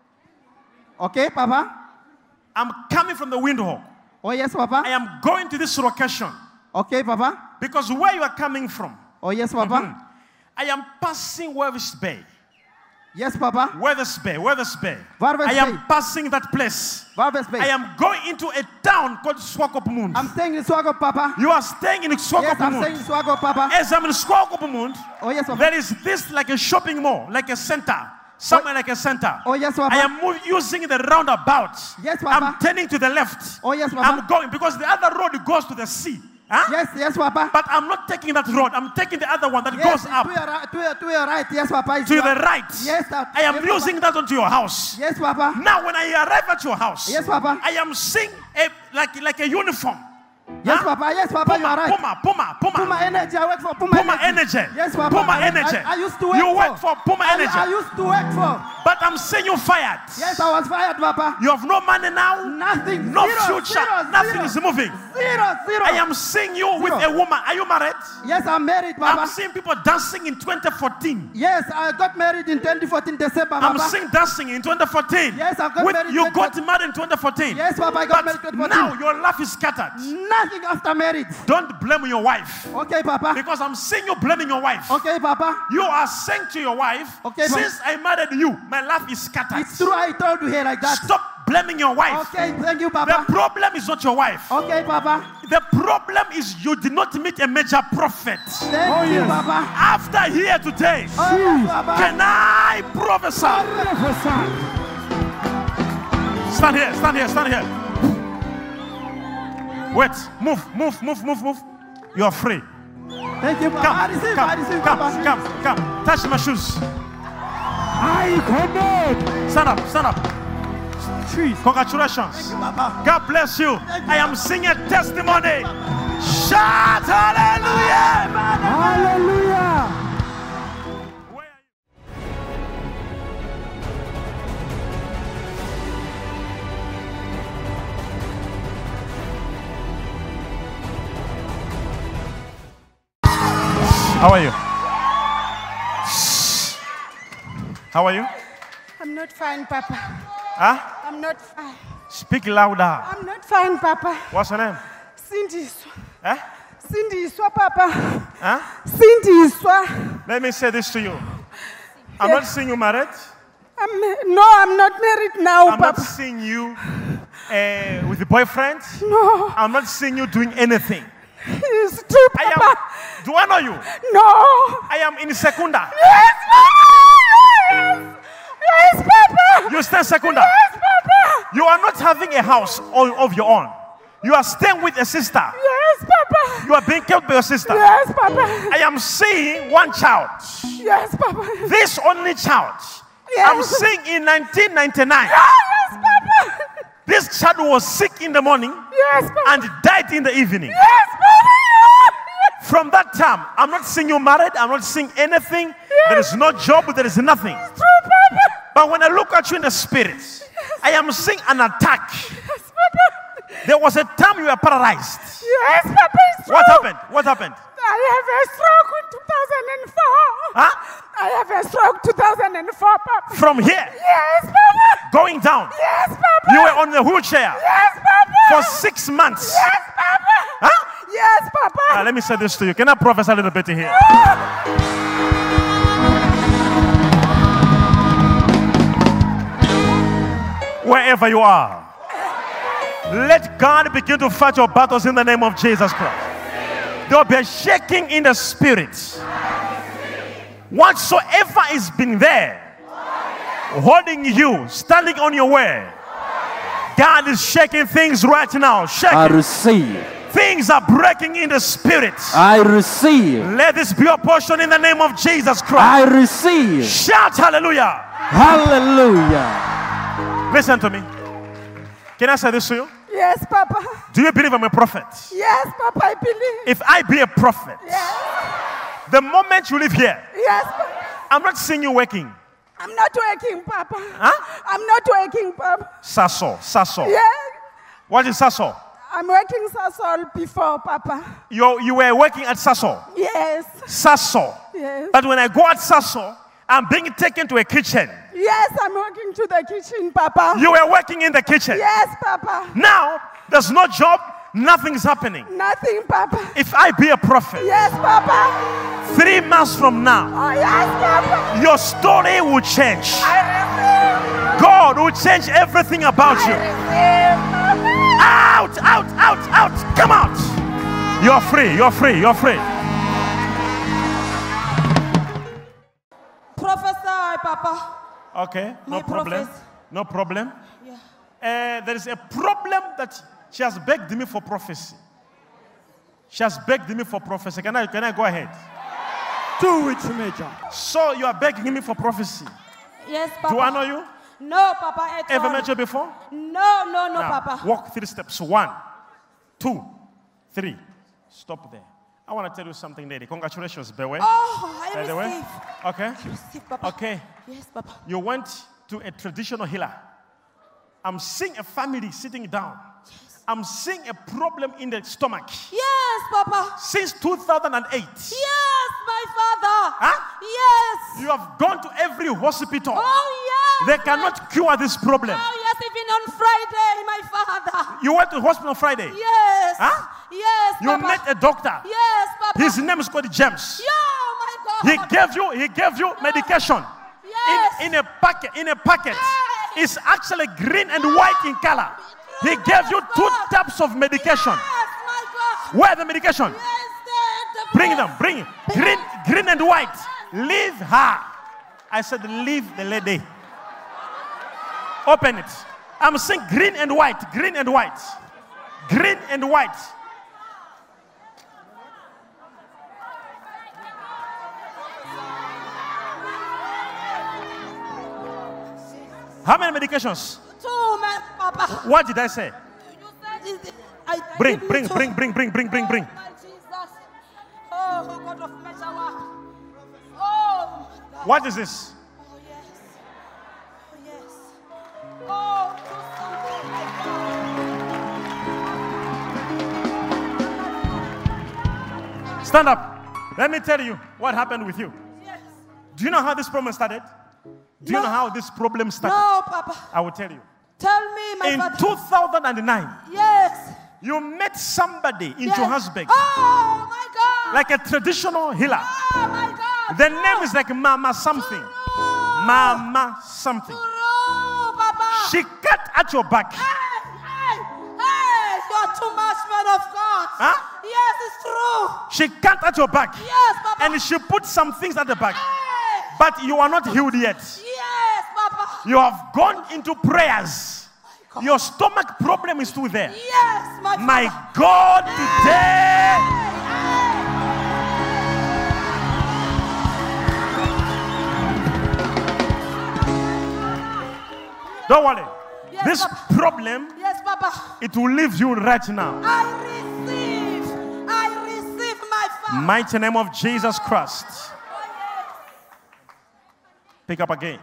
Okay, Papa. I'm coming from the Windhoek. Oh, yes, Papa. I am going to this location Okay, Papa. because where you are coming from, Oh, yes, Papa. I am passing Wervis Bay. Yes, Papa. Wervis Bay, Wervis Bay. Wervis I am Bay. passing that place. Barber's Bay. I am going into a town called Swakopmund. I'm staying in Swago, Papa. You are staying in Yes, I'm staying Swakopmund. in Swago, Papa. As I'm in Swakopmund, Oh, yes, Papa. there is this like a shopping mall, like a center. Somewhere like a center. Oh, yes, Papa. I am move, using the roundabout. Yes, Papa. I'm turning to the left. Oh, yes, Papa. I'm going because the other road goes to the sea. Huh? Yes, yes, Papa. But I'm not taking that road. I'm taking the other one that Yes, goes to up your, right, to, your, to your right. Yes, Papa. It's to your- the right. Yes, that- I am yes, using Papa. that onto your house. Yes, Papa. Now, when I arrive at your house, Yes, Papa. I am seeing a like like a uniform. Yes, Huh? Papa. Yes, Papa. You Puma, are right. Puma, Puma, Puma, Puma Energy. I work for Puma, Puma Energy. Yes, Papa. Puma I, Energy. I, I used to work You for. work for Puma I, Energy. I used to work for. But I'm seeing you fired. Yes, I was fired, Papa. You have no money now. Nothing. No Zero, future. zero, Nothing zero. is moving. Zero, zero. I am seeing you with Zero. a woman. Are you married? Yes, I'm married, Papa. I'm seeing people dancing in twenty fourteen. Yes, I got married in twenty fourteen December, I'm Papa. seeing dancing in twenty fourteen. Yes, I got With- married in You twenty got fourteen. married in twenty fourteen. Yes, Papa, I got married But in twenty fourteen. now your life is scattered. Nothing after marriage. Don't blame your wife. Okay, Papa. Because I'm seeing you blaming your wife. Okay, Papa. You are saying to your wife, Okay, Papa. since I married you, my life is scattered. It's true, I told you here like that. Stop blaming your wife. Okay, thank you, The Papa. problem is not your wife. Okay, Papa. The problem is you did not meet a major prophet. Thank you, Papa. After here today, Oh, yes, Papa. can I prophesy? Stand here, stand here, stand here. Wait, move, move, move, move, move. You are free. Thank you, Papa. Come, I receive, come, I receive, come, Papa. come, come. Touch my shoes. I command. Stand up, stand up. Congratulations. Thank you, Papa. God bless you. I am singing a testimony. Shout hallelujah. Hallelujah. How are you? How are you? I'm not fine, Papa. Huh? I'm not fine. Speak louder. I'm not fine, Papa. What's your name? Cindy Iswa. Huh? Cindy Iswa, Papa. Huh? Cindy Iswa. Let me say this to you. I'm not seeing you married. I'm, no, I'm not married now, I'm Papa. not seeing you uh, with a boyfriend. No. I'm not seeing you doing anything. It's true, Papa. I am, do I know you? No. I am in Secunda. Yes, Papa. Yes. Yes, Papa. You stay Secunda. Yes, Papa. You are not having a house all of your own. You are staying with a sister. Yes, Papa. You are being kept by your sister. Yes, Papa. I am seeing one child. Yes, Papa. This only child. Yes. I'm seeing in nineteen ninety-nine. Yes, Papa. This child was sick in the morning Yes, Papa. and died in the evening. Yes, Papa. Yes. From that time, I'm not seeing you married. I'm not seeing anything. Yes. There is no job. There is nothing. It's true, Papa. But when I look at you in the spirit, Yes. I am seeing an attack. Yes, Papa. There was a time you were paralyzed. Yes, Papa. It's true. What happened? What happened? I have a stroke in two thousand four. Huh? I have a stroke two thousand four, Papa. From here, Yes, Papa. going down. Yes, Papa. You were on the wheelchair Yes, Papa. for six months. Yes, Papa. Huh? Yes, Papa. Ah, let me say this to you. Can I prophesy a little bit here? Wherever you are, let God begin to fight your battles in the name of Jesus Christ. There will be a shaking in the spirit. Whatsoever is been there, holding you, standing on your way, God is shaking things right now. I Shaking. receive. Things are breaking in the spirit. I receive. Let this be your portion in the name of Jesus Christ. I receive. Shout hallelujah. Hallelujah. Listen to me. Can I say this to you? Yes, Papa. Do you believe I'm a prophet? Yes, Papa, I believe. If I be a prophet, Yes. the moment you live here, Yes, Papa. I'm not seeing you working. I'm not working, Papa. Huh? I'm not working, Papa. Sasso, Sasso. Yeah. What is Sasso? I'm working Sasol before, Papa. You, you were working at Sasso. Yes. Sasso. Yes. But when I go at Sasso, I'm being taken to a kitchen. Yes, I'm working to the kitchen, Papa. You were working in the kitchen. Yes, Papa. Now, there's no job, nothing's happening. Nothing, Papa. If I be a prophet, Yes, Papa. three months from now, Oh, yes, Papa. your story will change. I receive. God will change everything about I you. receive, Papa. Out, out, out, out. Come out. You're free, you're free, you're free. Prophesy, Papa. Okay, no My problem. prophet. No problem. Yeah. Uh, there is a problem that she has begged me for prophecy. She has begged me for prophecy. Can I, can I go ahead? Do it, Major. So you are begging me for prophecy. Yes, Papa. Do I know you? No, Papa. At Ever all. met you before? No, no, no, Now, Papa. walk three steps. One, two, three. Stop there. I want to tell you something, lady. Congratulations, Bewe. Oh, I By the way. receive. Okay. I receive, Papa. Okay. Yes, Papa. You went to a traditional healer. I'm seeing a family sitting down. I'm seeing a problem in the stomach. Yes, Papa. Since two thousand eight. Yes, my father. Huh? Yes. You have gone to every hospital. Oh, yes. They cannot cure this problem. Oh, yes, even on Friday, my father. You went to hospital Friday. Yes. Huh? Yes, You Papa. met a doctor. Yes, Papa. His name is called James. Yeah, my God. He gave you, he gave you medication. Yes. In, in a packet, in a packet. Hey. It's actually green and white in color. He gave you two types of medication. Yes, my God. Where are the medication? Yes, the, the Bring them, bring it. Green, green and white. Leave her. I said, leave the lady. Open it. I'm saying green and white, green and white. Green and white. How many medications? Two, man, Papa. What did I say? You said it. I, I Bring, give bring, you two. bring, bring, bring, bring, bring, bring. Oh, my Jesus. Oh, God of measure. Oh, my God. What is this? Oh, yes. Oh, yes. Oh, do something, my God. Stand up. Let me tell you what happened with you. Yes. Do you know how this problem started? Do you No. know how this problem started? No, Papa. I will tell you. Tell me, my In father. two thousand nine, Yes. you met somebody in yes. Johannesburg, Oh, my God. like a traditional healer. Oh, my God. The name is like Mama something. True. Mama something. True, Papa. She cut at your back. Hey, hey, hey. You're too much, man of God. Huh? Yes, it's true. She cut at your back. Yes, Papa. And she put some things at the back. Hey. But you are not healed yet. Yes, Papa. You have gone into prayers. God. Your stomach problem is still there. Yes, my My Father. God, today. Don't worry. Yes, This Papa. problem, Yes, Papa. it will leave you right now. I receive. I receive my Father. Mighty name of Jesus Christ. Oh, yes. Pick up again.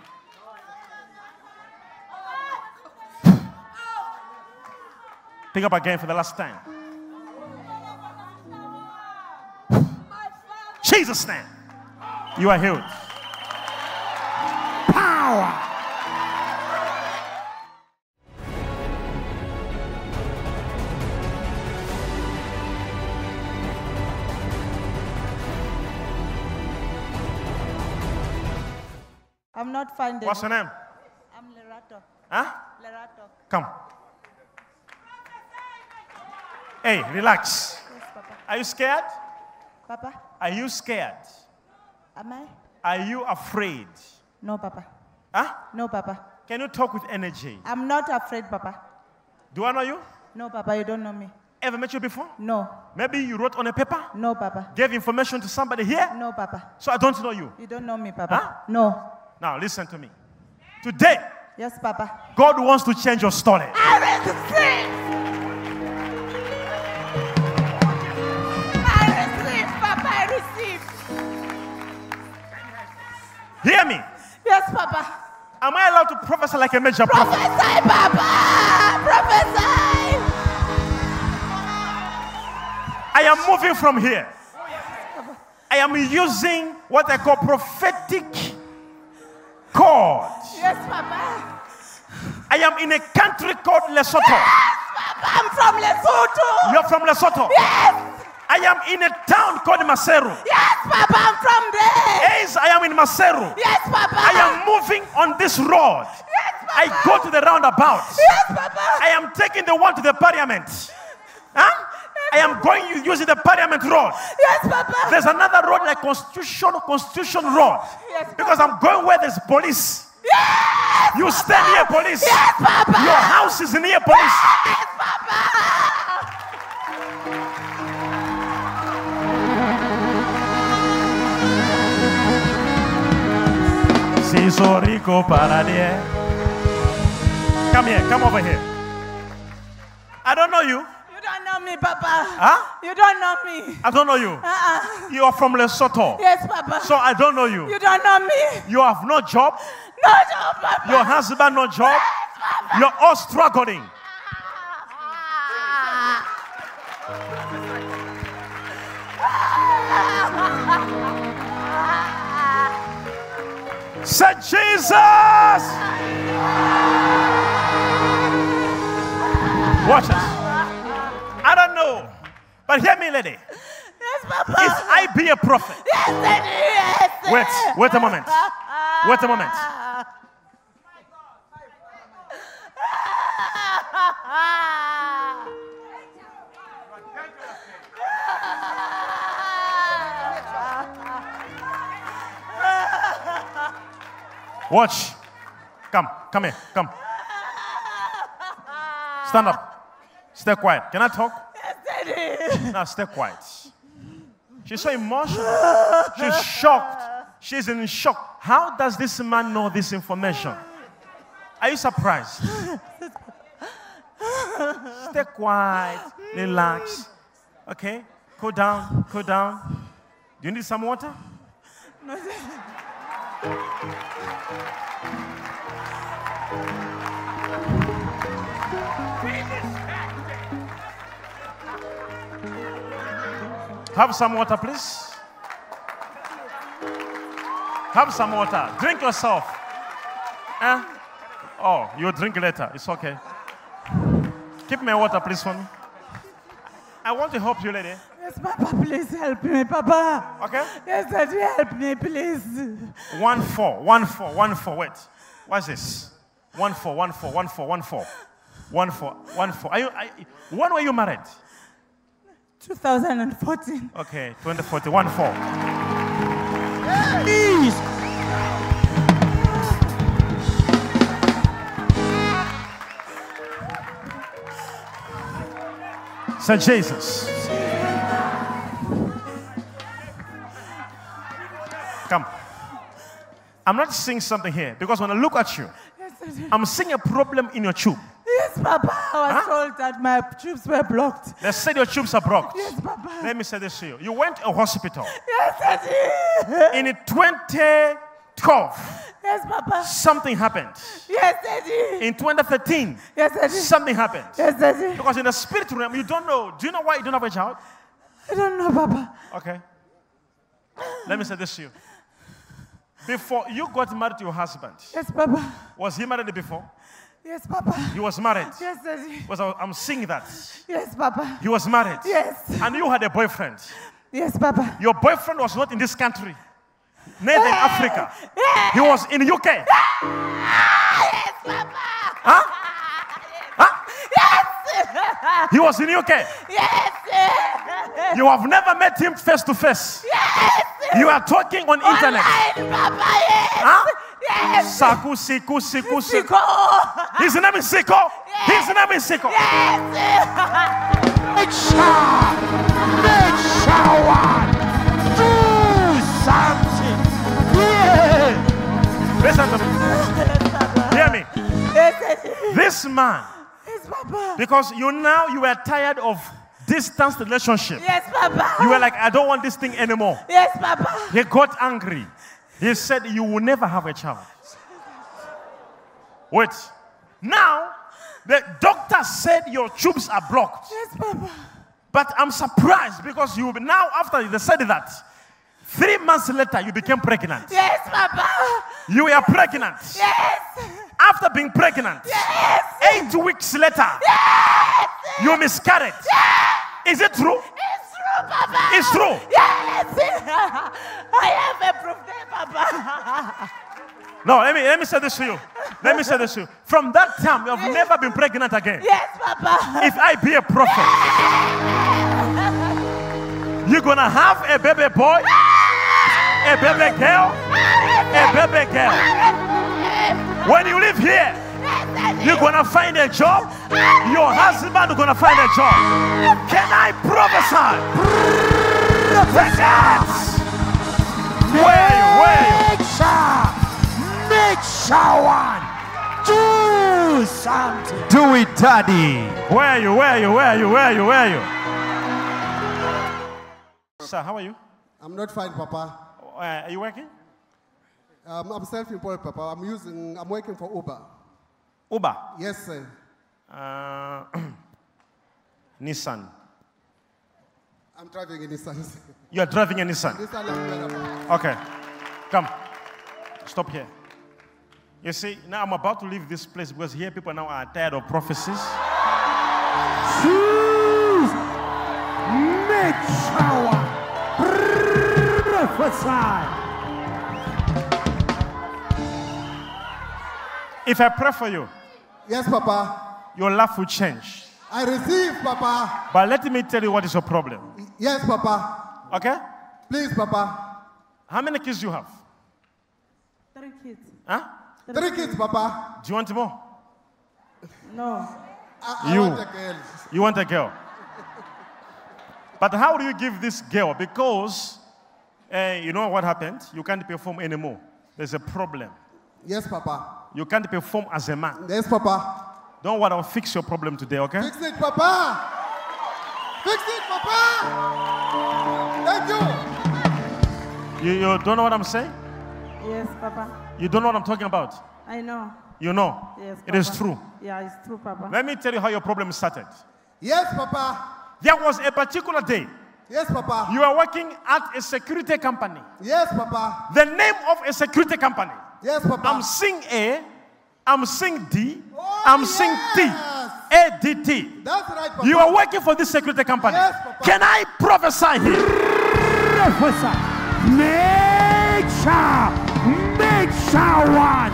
Pick up again for the last time. My Father. Jesus' name. You are healed. Power. I'm not finding. What's your name? I'm Lerato. Huh? Lerato. Come. Hey, relax. Yes, Papa. Are you scared? Papa, Are you scared? am I? Are you afraid? No, Papa. Huh? No, Papa. Can you talk with energy? I'm not afraid, Papa. Do I know you? No, Papa, you don't know me. Ever met you before? No. Maybe you wrote on a paper, No, Papa. gave information to somebody here, No, Papa. so I don't know you. You don't know me, Papa. Huh? No. Now listen to me. Today, Yes, Papa. God wants to change your story. I receive. I receive, Papa. I receive. Hear me. Yes, Papa. Am I allowed to prophesy like a major prophet? Prophesy, Papa. Prophesy. I am moving from here. I am using what I call prophetic cord. Yes, Papa. I am in a country called Lesotho. Papa, I'm from Lesotho. You're from Lesotho. Yes. I am in a town called Maseru. Yes, Papa, I'm from there. Yes, I am in Maseru. Yes, Papa. I am moving on this road. Yes, Papa. I go to the roundabout. Yes, Papa. I am taking the one to the parliament. Huh? I am going using the parliament road. Yes, Papa. There's another road like Constitution, Constitution Road. Yes, Because I'm going where there's police. Yes, You stay near police. Yes, Papa. Your house is near police. Yes, Papa. Siso rico para die. Come here, come over here. I don't know you. You don't know me, Papa. Huh? You don't know me. I don't know you. Uh-uh. You are from Lesotho. Yes, Papa. So I don't know you. You don't know me. You have no job. No, no, Papa. Your husband no job. You're all struggling. Say Jesus. Watch this. I don't know. But hear me, lady. Yes, Papa. If I be a prophet. Yes, yes. Wait, wait a moment. Wait a moment. Watch. Come, come here, come. Stand up. Stay quiet. Can I talk? Yes, Now stay quiet. She's so emotional. She's shocked. She's in shock. How does this man know this information? Are you surprised? Stay quiet. Relax. Okay? Cool down. Cool down. Do you need some water? Have some water, please. Have some water. Drink yourself. Huh? Oh, you'll drink later. It's okay. Keep me water, please, for me. I want to help you, lady. Yes, Papa, please help me, Papa. Okay? Yes, Daddy, help me, please. One, four, one, four, one, four. Wait. What's this? One, four, one, four, one, four, one, four. One, four, one, four. Are you, are, when were you married? two thousand fourteen. Okay, twenty fourteen. One, four. Please. Say Jesus. Come. I'm not seeing something here because when I look at you, Yes, Daddy. I'm seeing a problem in your tube. Yes, Papa. I was Huh? told that my tubes were blocked. They said your tubes are blocked. Yes, Papa. Let me say this to you. You went to a hospital Yes, Daddy. in twenty twelve. Yes, Papa. Something happened. Yes, Daddy. In twenty thirteen, Yes, Daddy. something happened. Yes, Daddy. Because in the spirit realm, you don't know. Do you know why you don't have a child? I don't know, Papa. Okay. Let me say this to you. Before you got married to your husband, Yes, Papa. was he married before? Yes, Papa. He was married. Yes, Daddy. Because I- I'm seeing that. Yes, Papa. He was married. Yes. And you had a boyfriend. Yes, Papa. Your boyfriend was not in this country, neither in Africa. He was in the U K. Yes, Papa. Huh? Huh? Yes. He was in the U K. Yes. You have never met him face to face. Yes. You are talking on internet. Online, Papa. Yes. Huh? Yes. Saku, Siku, Siku, Siku. Siko. His name is Siko. His name is Siko. Yes. Make sure. Make sure. Do something. Yeah. Listen to me. Hear me. Yes, Daddy. This man, Yes, Papa. because you now you were tired of distance relationship. Yes, Papa. You were like, I don't want this thing anymore. Yes, Papa. He got angry. He said, you will never have a child. Wait. Now, the doctor said your tubes are blocked. Yes, Papa. But I'm surprised because you now, after they said that, three months later, you became pregnant. Yes, Papa. You were pregnant. Yes. After being pregnant, Yes. eight weeks later, Yes. you miscarried. Yes. Is it true? It's true, Papa. It's true. Yes. I have a proof there, Papa. No, let me, let me say this to you. Let me say this to you. From that time, you have never been pregnant again. Yes, Papa. If I be a prophet, you're going to have a baby boy, a baby girl, a baby girl. When you live here, you're going to find a job. Your husband is going to find a job. Can I prophesy? Prophesy. Where, where? Make sure. Make sure. Do something. Do it, Daddy. Where are you? Where are you? Where are you? Where are you? Where are you? Sir, how are you? I'm not fine, Papa. Uh, are you working? Um, I'm self-employed, Papa. I'm using. I'm working for Uber. Uber? Yes, sir. Uh, Nissan. I'm driving a Nissan. You are driving a Nissan? Nissan Langbera. Okay. Come. Stop here. You see, now I'm about to leave this place because here people now are tired of prophecies. Choose. Make sure. Prophesy. If I pray for you, Yes, Papa. your life will change. I receive, Papa. But let me tell you what is your problem. Yes, Papa. Okay? Please, Papa. How many kids do you have? Three kids. Huh? Three kids, Papa. Do you want more? No. I, I You. want a girl. You want a girl. But how do you give this girl? Because uh, you know what happened? You can't perform anymore. There's a problem. Yes, Papa. You can't perform as a man. Yes, Papa. Don't worry, I'll fix your problem today, okay? Fix it, Papa. Fix it, Papa. Thank you. You, you don't know what I'm saying? Yes, Papa. You don't know what I'm talking about? I know. You know? Yes, It is Papa. true. Yeah, it's true, Papa. Let me tell you how your problem started. Yes, Papa. There was a particular day Yes, Papa. You are working at a security company. Yes, Papa. The name of a security company. Yes, Papa. I'm seeing A, I'm seeing D, Oh, I'm seeing T, yes. A D T. That's right, Papa. You are working for this security company. Yes, Papa. Can I prophesy here? Prophesy. Make sure, make sure one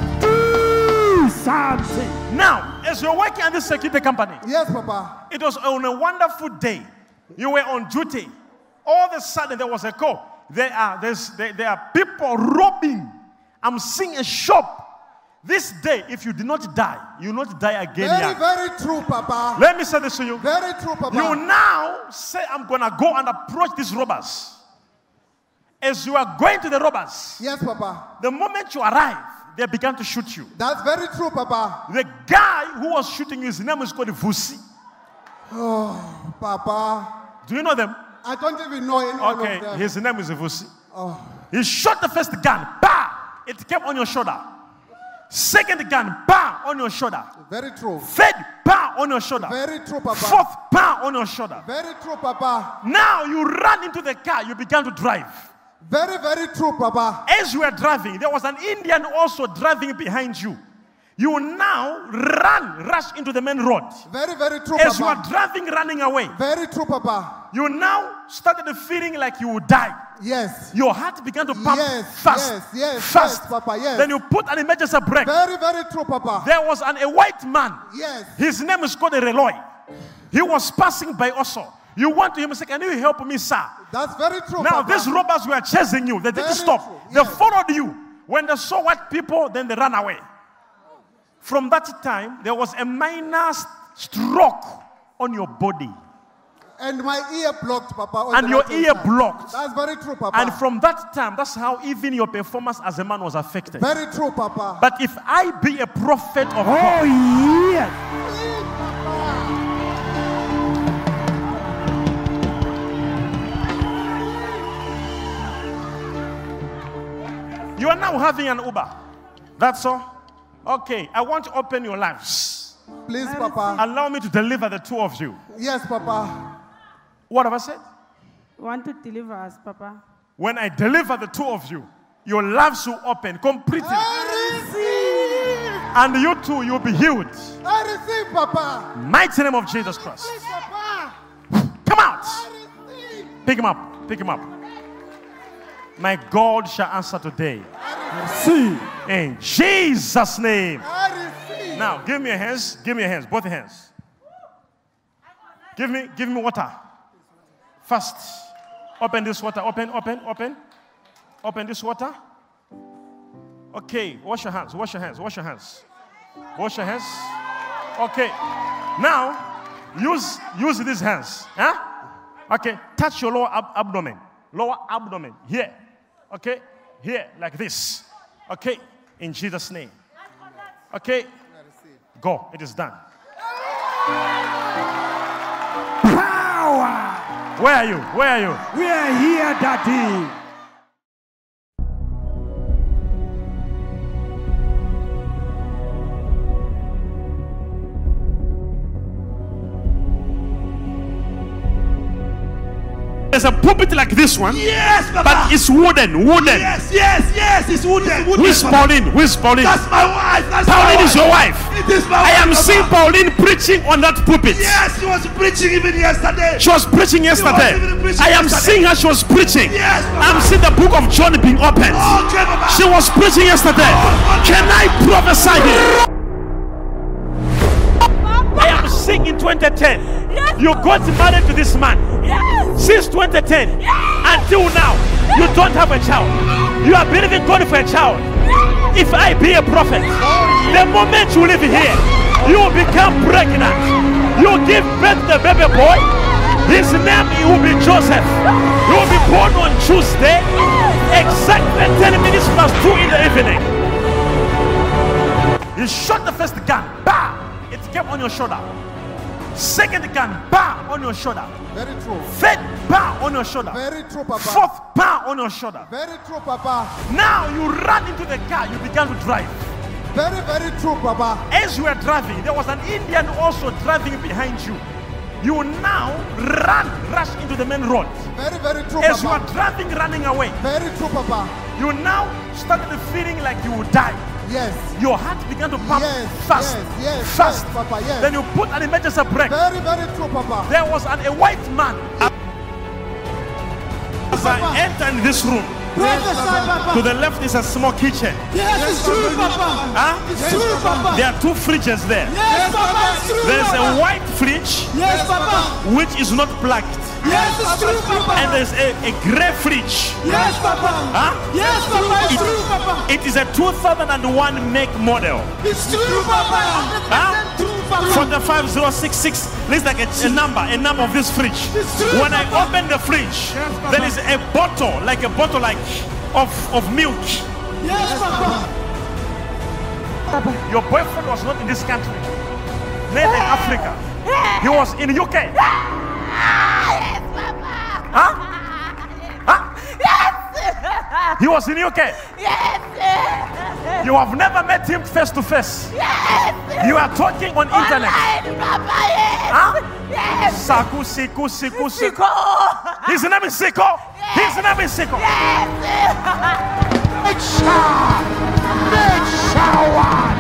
do something. Now, as you're working at this security company, Yes, Papa. it was on a wonderful day. You were on duty. All of a sudden, there was a call. There are, there's, there, there are people robbing. I'm seeing a shop. This day, if you did not die, you will not die again. Very, young. very true, Papa. Let me say this to you. Very true, Papa. You now say, I'm going to go and approach these robbers. As you are going to the robbers, Yes, Papa. the moment you arrive, they began to shoot you. That's very true, Papa. The guy who was shooting you, his name is called Vusi. Oh, Papa. Do you know them? I don't even know any one Okay, of them. his name is Vusi. Oh. He shot the first gun, bah! It came on your shoulder. Second gun, bah! On your shoulder. Very true. Third, bah! On your shoulder. Very true, Papa. Fourth, bah! On your shoulder. Very true, Papa. Now you ran into the car, you began to drive. Very, very true, Papa. As you were driving, there was an Indian also driving behind you. You now run, rush into the main road. Very, very true, As you Papa. are driving, running away, Very true, Papa. you now started feeling like you would die. Yes. Your heart began to pump Yes, fast, yes, yes, fast. yes, Papa, yes. Then you put an emergency brake. Very, very true, Papa. There was an, a white man. Yes. His name is called Reloy. He was passing by also. You went to him and said, can you help me, sir? That's very true, Now, Papa. these robbers were chasing you. They didn't Very stop. true, They yes. followed you. When they saw white people, then they ran away. From that time, there was a minor stroke on your body. And my ear blocked, Papa. on And the your right-hand ear side. blocked. That's very true, Papa. And from that time, that's how even your performance as a man was affected. Very true, Papa. But if I be a prophet of Oh, God, yes. you are now having an Uber. That's all? Okay, I want to open your lives. Please, Papa. Allow me to deliver the two of you. Yes, Papa. What have I said? Want to deliver us, Papa? When I deliver the two of you, your lives will open completely. I receive. And you too, you'll be healed. I receive, Papa. Mighty name of Jesus Christ. Please, Papa. Come out. I receive. Pick him up. Pick him up. My God shall answer today. See. In Jesus' name. I receive. Now, give me your hands. Give me your hands. Both hands. Give me, give me water. First. Open this water. Open, open, open. Open this water. Okay. Wash your hands. Wash your hands. Wash your hands. Wash your hands. Okay. Now, use use these hands. Huh? Okay. Touch your lower ab- abdomen. Lower abdomen. Here. Okay. Here. Like this. Okay. In Jesus' name. Okay. Go. It is done. Power. Where are you? Where are you? We are here, Daddy. There's a pulpit like this one. Yes, Papa. But it's wooden. Wooden. Yes, yes, yes. It's wooden. Who is Pauline? Who is Pauline? That's my wife. That's Pauline my is wife. your wife. It is my I wife, am Papa. seeing Pauline preaching on that pulpit. Yes, she was preaching even yesterday. She was preaching yesterday. even preaching I am yesterday. seeing her. She was preaching. Yes, Papa. I'm seeing the book of John being opened. Okay, Papa. She was preaching yesterday. Can I prophesy here? I am seeing in twenty ten. Yes. You got married to this man. Yes! Since twenty ten until now, you don't have a child. You are believing God for a child. If I be a prophet, the moment you live here, you will become pregnant. You will give birth to the baby boy. His name will be Joseph. He will be born on Tuesday, exactly ten minutes past two in the evening. You shot the first gun, bam! It came on your shoulder. Second gun, bam! On your shoulder. Very true. Third, bam! On your shoulder. Very true, Papa. Fourth, bam! On your shoulder. Very true, Papa. Now you ran into the car, you began to drive. Very, very true, Papa. As you were driving, there was an Indian also driving behind you. You now run, rush into the main road. Very, very true, As you Papa. are driving, running away, Very true, Papa. you now started feeling like you would die. Yes. Your heart began to pump Yes, fast, yes, yes, fast. yes, Papa, yes. Then you put an emergency brake. Very, very true, Papa. There was an, a white man. As I enter in this room, Prophesy, Papa. to the left is a small kitchen. Yes, it's true, Papa. Huh? It's true, Papa. There are two fridges there. Yes, Papa. It's true, There's Papa. a white fridge Yes, Papa. which is not plugged, Yes, it's true, Papa. and there's a, a gray fridge. Yes, Papa. Huh? Yes, Papa. It's true, Papa. It is a two thousand one make model. It's true, Papa. Huh? True, Papa. four five zero six six. Looks like a, a number, a number of this fridge. It's true, When I Papa. open the fridge, there is a bottle, like a bottle like of, of milk. Yes, Papa. Your boyfriend was not in this country, neither in Africa. He was in U K. Yes, Papa. Huh? Huh? Yes. He was in U K. Yes. You have never met him face to face. Yes. You are talking on internet. Online, Papa. Yes. Huh? Yes. Saku, Siku, Siku, Siku. Siko. His name is Siko. His name is Siko. Yes. Make shower. Make shower.